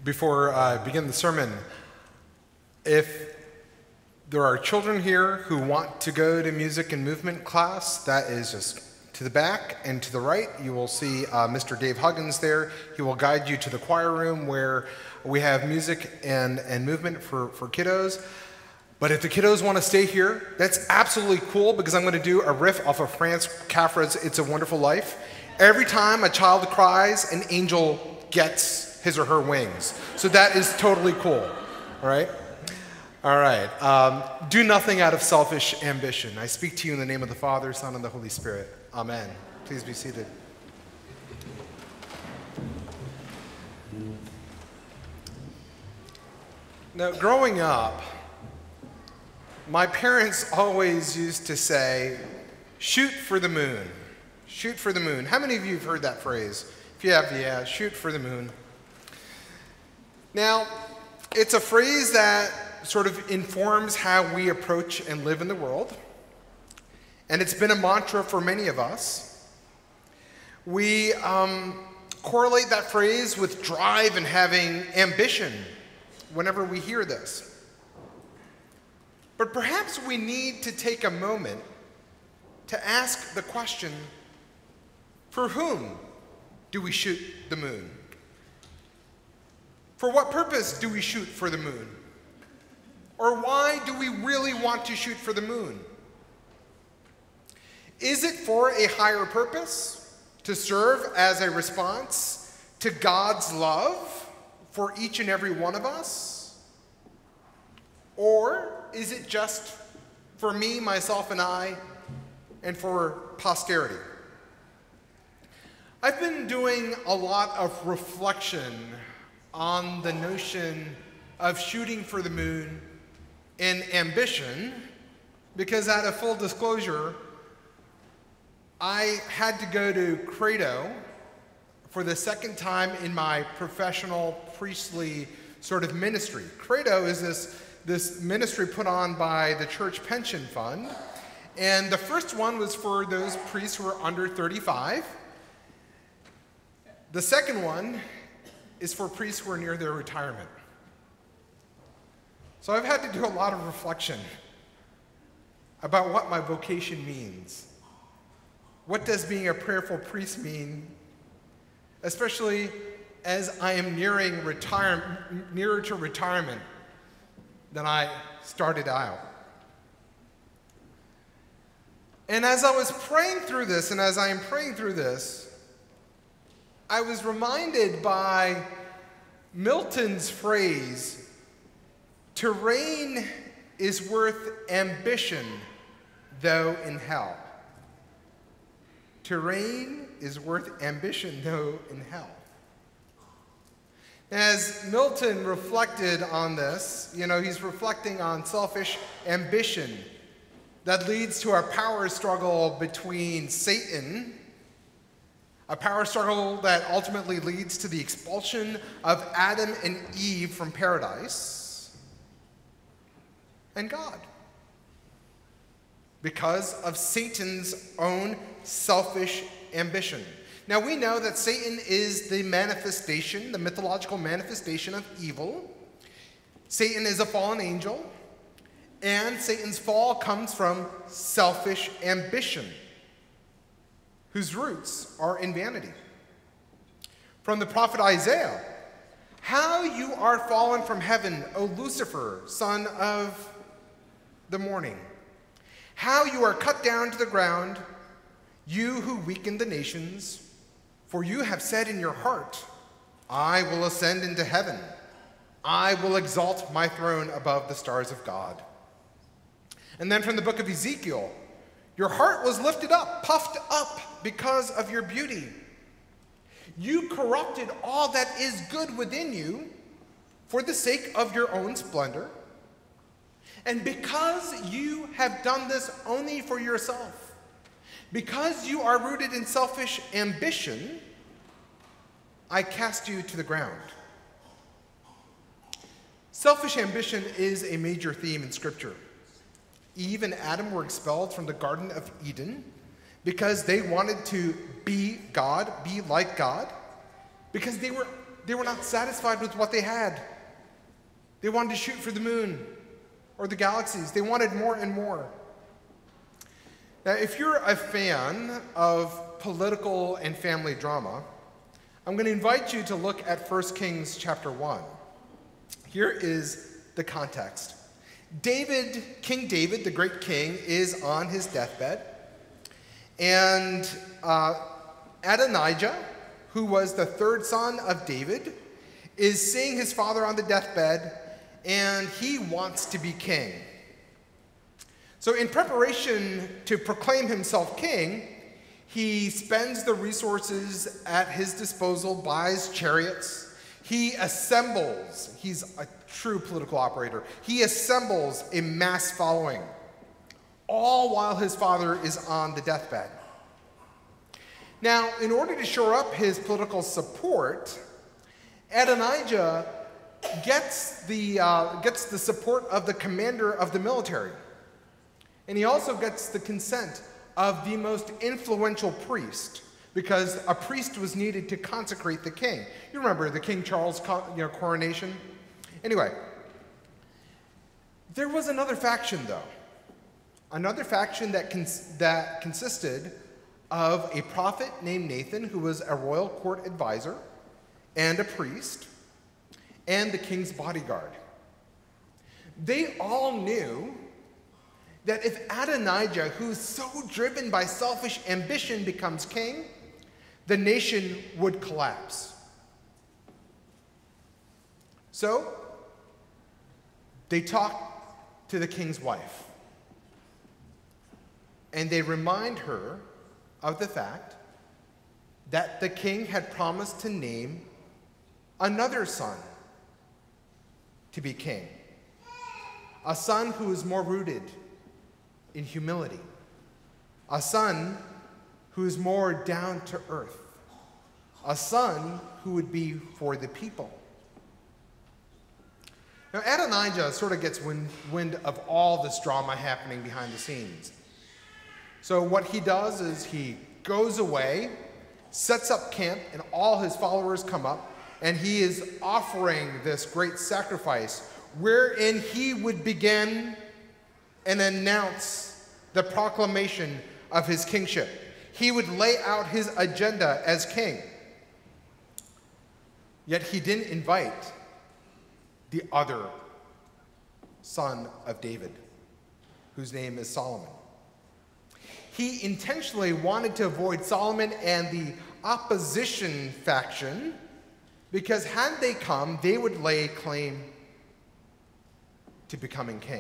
Before I begin the sermon, if there are children here who want to go to music and movement class, that is just to the back and to the right. You will see Mr. Dave Huggins there. He will guide you to the choir room where we have music and movement for kiddos. But if the kiddos want to stay here, that's absolutely cool, because I'm going to do a riff off of Franz Kafka's It's a Wonderful Life. Every time a child cries, an angel gets his or her wings. So that is totally cool. All right? All right. Do nothing out of selfish ambition. I speak to you in the name of the Father, Son, and the Holy Spirit. Amen. Please be seated. Now, growing up, my parents always used to say, shoot for the moon. Shoot for the moon. How many of you have heard that phrase? If you have, yeah, shoot for the moon. Now, it's a phrase that sort of informs how we approach and live in the world. And it's been a mantra for many of us. We correlate that phrase with drive and having ambition whenever we hear this. But perhaps we need to take a moment to ask the question, for whom do we shoot the moon? For what purpose do we shoot for the moon? Or why do we really want to shoot for the moon? Is it for a higher purpose, to serve as a response to God's love for each and every one of us? Or is it just for me, myself, and I, and for posterity? I've been doing a lot of reflection on the notion of shooting for the moon and ambition, because out of full disclosure, I had to go to Credo for the second time in my professional priestly sort of ministry. Credo is this ministry put on by the church pension fund, and the first one was for those priests who are under 35. The second one is for priests who are near their retirement. So I've had to do a lot of reflection about what my vocation means. What does being a prayerful priest mean, especially as I am nearer to retirement than I started out? And as I was praying through this, and as I am praying through this, I was reminded by Milton's phrase, "To reign is worth ambition, though in hell." To reign is worth ambition, though in hell. As Milton reflected on this, he's reflecting on selfish ambition that leads to a power struggle between Satan, a power struggle that ultimately leads to the expulsion of Adam and Eve from paradise, and God, because of Satan's own selfish ambition. Now, we know that Satan is the manifestation, the mythological manifestation of evil. Satan is a fallen angel, and Satan's fall comes from selfish ambition, whose roots are in vanity. From the prophet Isaiah, "How you are fallen from heaven, O Lucifer, son of the morning. How you are cut down to the ground, you who weaken the nations. For you have said in your heart, I will ascend into heaven. I will exalt my throne above the stars of God." And then from the book of Ezekiel, "Your heart was lifted up, puffed up because of your beauty. You corrupted all that is good within you for the sake of your own splendor. And because you have done this only for yourself, because you are rooted in selfish ambition, I cast you to the ground." Selfish ambition is a major theme in Scripture. Eve and Adam were expelled from the Garden of Eden because they wanted to be God, be like God, because they were were not satisfied with what they had. They wanted to shoot for the moon or the galaxies. They wanted more and more. Now, if you're a fan of political and family drama, I'm going to invite you to look at 1 Kings chapter 1. Here is the context. King David, the great king, is on his deathbed. And Adonijah, who was the third son of David, is seeing his father on the deathbed, and he wants to be king. So in preparation to proclaim himself king, he spends the resources at his disposal, buys chariots. He assembles, he's a true political operator, he assembles a mass following, all while his father is on the deathbed. Now, in order to shore up his political support, Adonijah gets the support of the commander of the military. And he also gets the consent of the most influential priest, because a priest was needed to consecrate the king. You remember the King Charles coronation? Anyway, there was another faction, though. Another faction that consisted of a prophet named Nathan, who was a royal court advisor, and a priest, and the king's bodyguard. They all knew that if Adonijah, who's so driven by selfish ambition, becomes king, the nation would collapse. So, they talk to the king's wife, and they remind her of the fact that the king had promised to name another son to be king, a son who is more rooted in humility, a son who is more down to earth, a son who would be for the people. Now, Adonijah sort of gets wind of all this drama happening behind the scenes. So what he does is he goes away, sets up camp, and all his followers come up, and he is offering this great sacrifice wherein he would begin and announce the proclamation of his kingship. He would lay out his agenda as king. Yet he didn't invite the other son of David, whose name is Solomon. He intentionally wanted to avoid Solomon and the opposition faction, because had they come, they would lay claim to becoming king.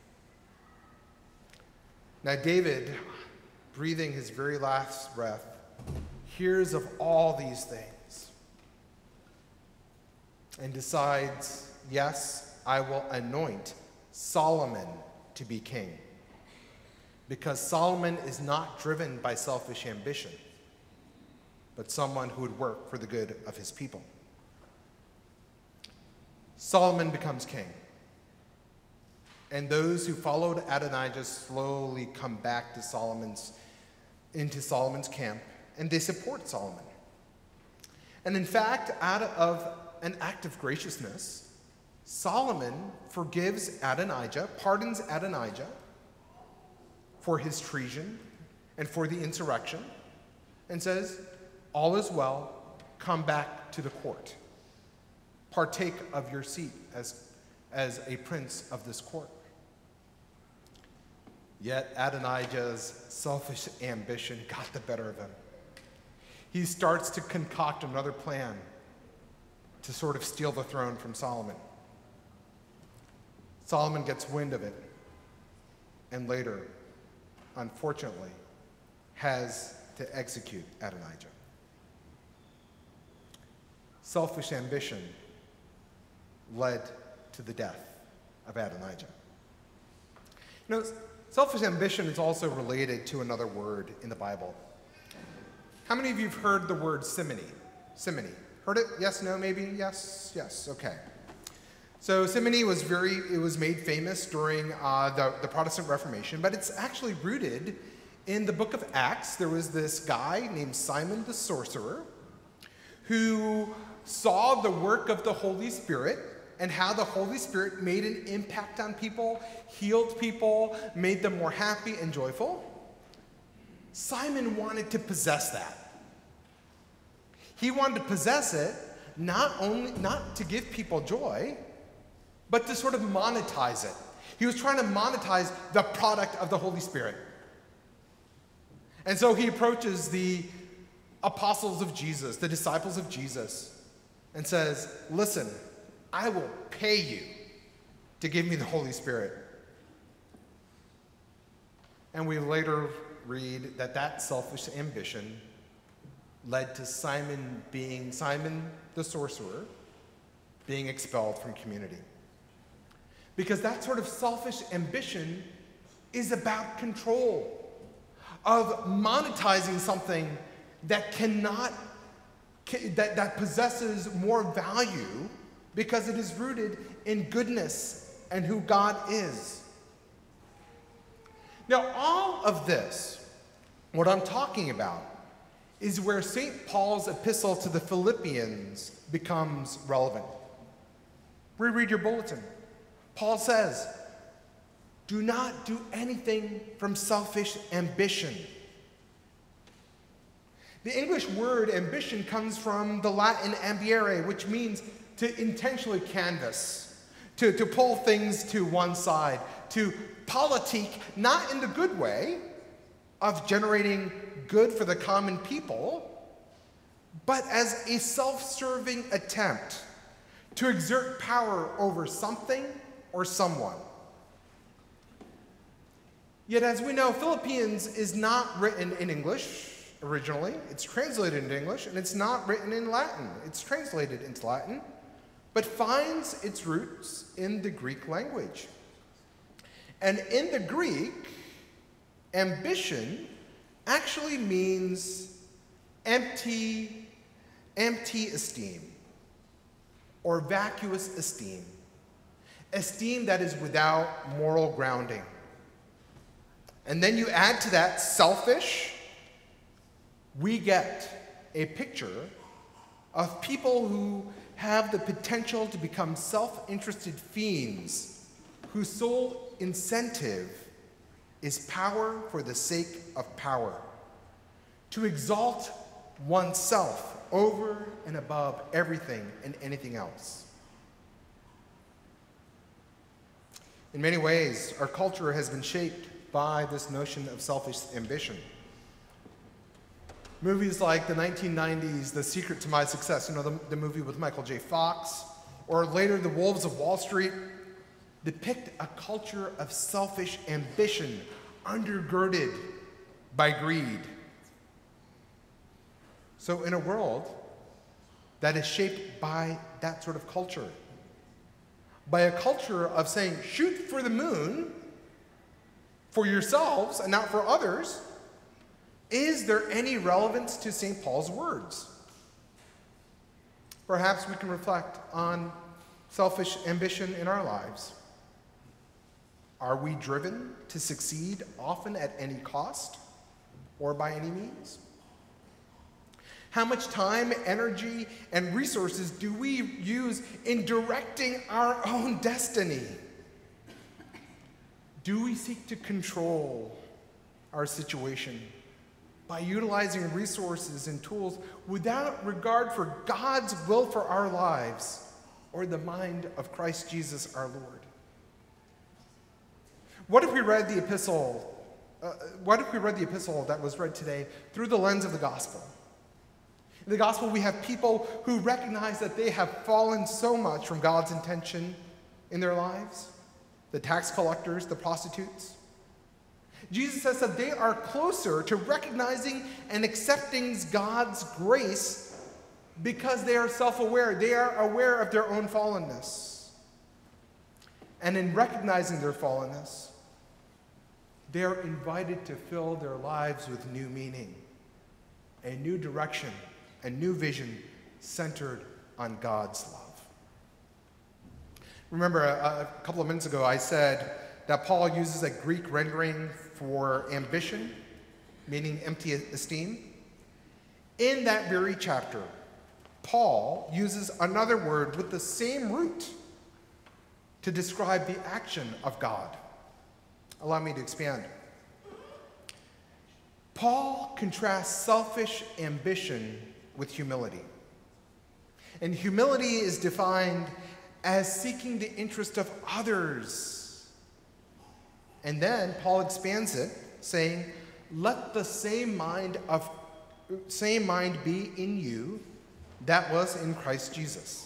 Now David, breathing his very last breath, hears of all these things and decides, yes, I will anoint Solomon to be king, because Solomon is not driven by selfish ambition, but someone who would work for the good of his people. Solomon becomes king, and those who followed Adonijah slowly come back to into Solomon's camp, and they support Solomon. And in fact, out of an act of graciousness, Solomon forgives Adonijah, pardons Adonijah for his treason and for the insurrection, and says, all is well, come back to the court. Partake of your seat as a prince of this court. Yet Adonijah's selfish ambition got the better of him. He starts to concoct another plan to sort of steal the throne from Solomon. Solomon gets wind of it, and later, unfortunately, has to execute Adonijah. Selfish ambition led to the death of Adonijah. You know, selfish ambition is also related to another word in the Bible. How many of you have heard the word simony? Simony. Heard it? Yes, no, maybe? Yes, yes, okay. So simony was made famous during the Protestant Reformation, but it's actually rooted in the book of Acts. There was this guy named Simon the Sorcerer who saw the work of the Holy Spirit and how the Holy Spirit made an impact on people, healed people, made them more happy and joyful. Simon wanted to possess that. He wanted to possess it not to give people joy, but to sort of monetize it. He was trying to monetize the product of the Holy Spirit. And so he approaches the apostles of Jesus, the disciples of Jesus, and says, listen, I will pay you to give me the Holy Spirit. And we later read that selfish ambition led to Simon the sorcerer, being expelled from community. Because that sort of selfish ambition is about control, of monetizing something that that possesses more value because it is rooted in goodness and who God is. Now, all of this, what I'm talking about, is where St. Paul's epistle to the Philippians becomes relevant. Reread your bulletin. Paul says, do not do anything from selfish ambition. The English word ambition comes from the Latin ambiere, which means to intentionally canvass, to pull things to one side, to politique, not in the good way of generating good for the common people, but as a self-serving attempt to exert power over something or someone. Yet, as we know, Philippians is not written in English originally. It's translated into English, and it's not written in Latin. It's translated into Latin, but finds its roots in the Greek language. And in the Greek, ambition actually means empty esteem, or vacuous esteem. Esteem that is without moral grounding. And then you add to that selfish, we get a picture of people who have the potential to become self-interested fiends whose sole incentive is power for the sake of power, to exalt oneself over and above everything and anything else. In many ways, our culture has been shaped by this notion of selfish ambition. Movies like the 1990s, The Secret to My Success, the movie with Michael J. Fox, or later The Wolves of Wall Street, depict a culture of selfish ambition undergirded by greed. So in a world that is shaped by that sort of culture, by a culture of saying, shoot for the moon for yourselves and not for others, is there any relevance to St. Paul's words? Perhaps we can reflect on selfish ambition in our lives. Are we driven to succeed often at any cost or by any means? How much time, energy, and resources do we use in directing our own destiny? Do we seek to control our situation by utilizing resources and tools without regard for God's will for our lives or the mind of Christ Jesus our Lord? What if we read the epistle that was read today through the lens of the gospel? In the gospel, we have people who recognize that they have fallen so much from God's intention in their lives. The tax collectors, the prostitutes. Jesus says that they are closer to recognizing and accepting God's grace because they are self-aware. They are aware of their own fallenness. And in recognizing their fallenness, they are invited to fill their lives with new meaning, a new direction, a new vision centered on God's love. Remember, a couple of minutes ago, I said that Paul uses a Greek rendering for ambition, meaning empty esteem. In that very chapter, Paul uses another word with the same root to describe the action of God. Allow me to expand. Paul contrasts selfish ambition with humility. And humility is defined as seeking the interest of others. And then Paul expands it, saying, let the same mind be in you that was in Christ Jesus.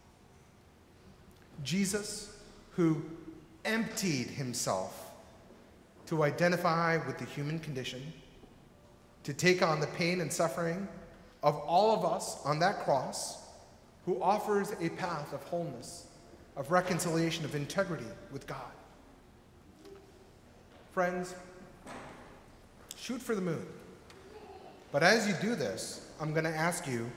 Jesus, who emptied himself to identify with the human condition, to take on the pain and suffering of all of us on that cross, who offers a path of wholeness, of reconciliation, of integrity with God. Friends, shoot for the moon. But as you do this, I'm going to ask you,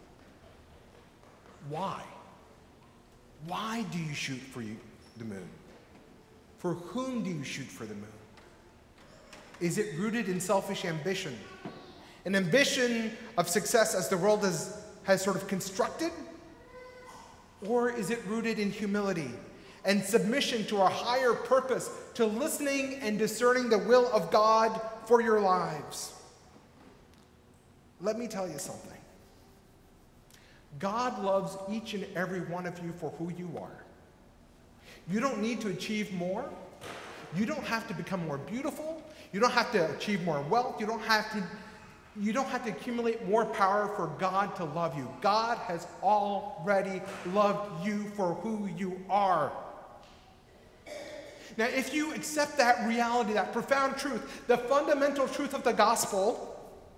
why? Why do you shoot for the moon? For whom do you shoot for the moon? Is it rooted in selfish ambition? An ambition of success as the world has sort of constructed? Or is it rooted in humility and submission to our higher purpose, to listening and discerning the will of God for your lives? Let me tell you something. God loves each and every one of you for who you are. You don't need to achieve more. You don't have to become more beautiful. You don't have to achieve more wealth. You don't have to accumulate more power for God to love you. God has already loved you for who you are. Now, if you accept that reality, that profound truth, the fundamental truth of the gospel,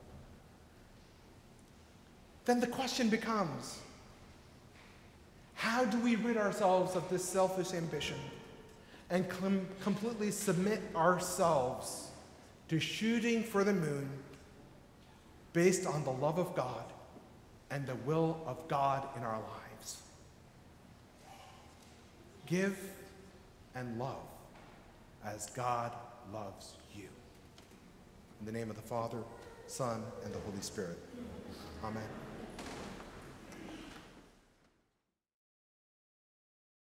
then the question becomes, how do we rid ourselves of this selfish ambition and completely submit ourselves to shooting for the moon based on the love of God and the will of God in our lives? Give and love as God loves you. In the name of the Father, Son, and the Holy Spirit. Amen.